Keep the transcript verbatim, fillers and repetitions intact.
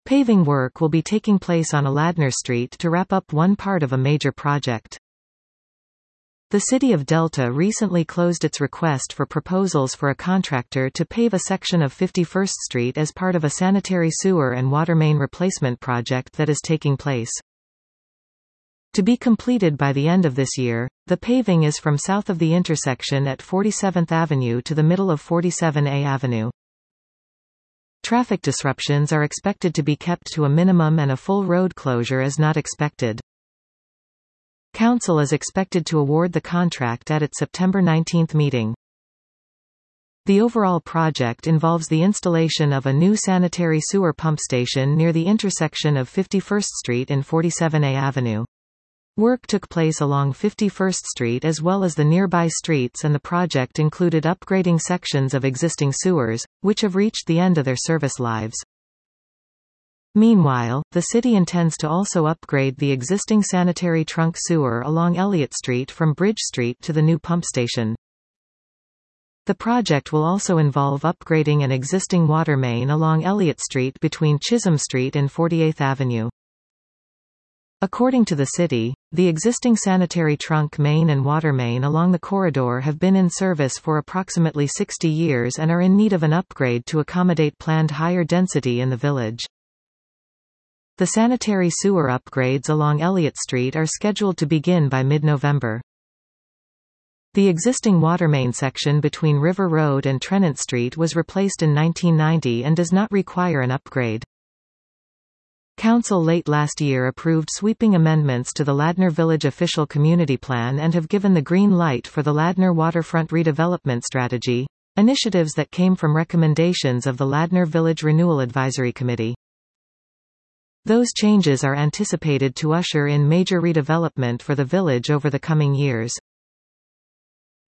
Paving work will be taking place on Aladner Street to wrap up one part of a major project. The City of Delta recently closed its request for proposals for a contractor to pave a section of fifty-first Street as part of a sanitary sewer and water main replacement project that is taking place. To be completed by the end of this year, the paving is from south of the intersection at forty-seventh Avenue to the middle of forty-seven A Avenue. Traffic disruptions are expected to be kept to a minimum and a full road closure is not expected. Council is expected to award the contract at its September nineteenth meeting. The overall project involves the installation of a new sanitary sewer pump station near the intersection of fifty-first Street and forty-seven A Avenue. Work took place along fifty-first Street as well as the nearby streets, and the project included upgrading sections of existing sewers, which have reached the end of their service lives. Meanwhile, the city intends to also upgrade the existing sanitary trunk sewer along Elliott Street from Bridge Street to the new pump station. The project will also involve upgrading an existing water main along Elliott Street between Chisholm Street and forty-eighth Avenue. According to the city, the existing sanitary trunk main and water main along the corridor have been in service for approximately sixty years and are in need of an upgrade to accommodate planned higher density in the village. The sanitary sewer upgrades along Elliott Street are scheduled to begin by mid-November. The existing water main section between River Road and Trenant Street was replaced in nineteen ninety and does not require an upgrade. Council late last year approved sweeping amendments to the Ladner Village Official Community Plan and have given the green light for the Ladner Waterfront Redevelopment Strategy, initiatives that came from recommendations of the Ladner Village Renewal Advisory Committee. Those changes are anticipated to usher in major redevelopment for the village over the coming years.